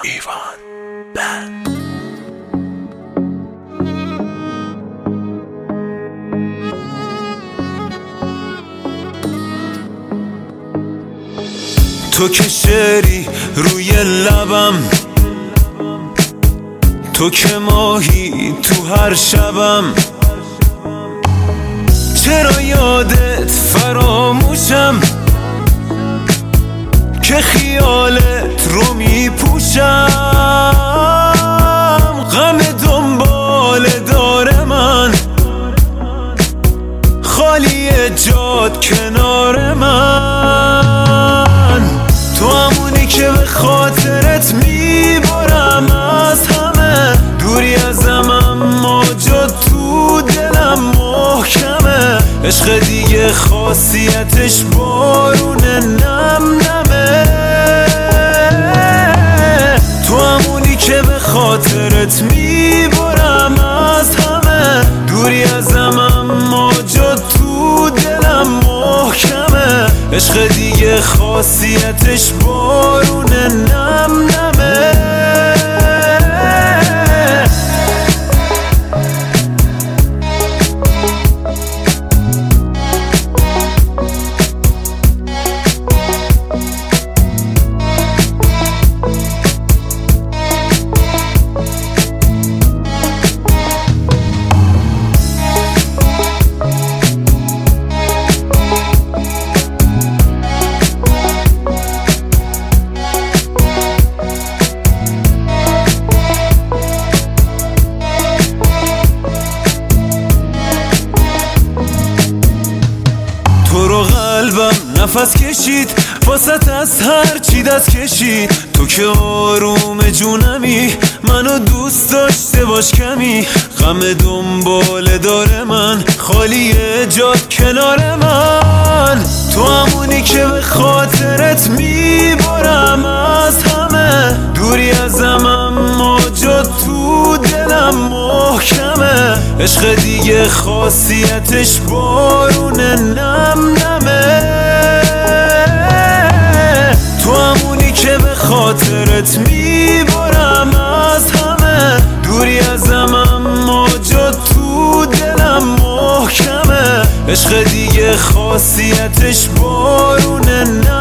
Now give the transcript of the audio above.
ایوان بند. تو که شعری روی لبم، تو که ماهی تو هر شبم، چرا یادت فراموشم که خیالت رو میپوشم. غم دنبال داره من، خالی جاد کنار من. تو همونی که به خاطرت میبرم از همه، دوری ازم اما جا تو دلم محکمه. عشق دیگه خاصیتش بارونه نم نمه. تو همونی که به خاطرت میبرم از همه، دوری ازم اما جا تو دلم محکمه. عشق دیگه خاصیتش بارونه نم نمه. تو رو قلبم نفس کشید، واسط از هر چی دست کشید. تو که آروم جونمی، منو دوست داشته باش کمی. غم دنبال داره من، خالی جات کنار من. تو همونی که به خاطرت میبرم از همه، دوری ازم اما جا تو دلم محکمه. عشق دیگه خاصیتش بارونه نم نمه. تو همونی که به خاطرت میبرم از همه، دوری ازم اما جا تو دلم محکمه. عشق دیگه خاصیتش بارونه نم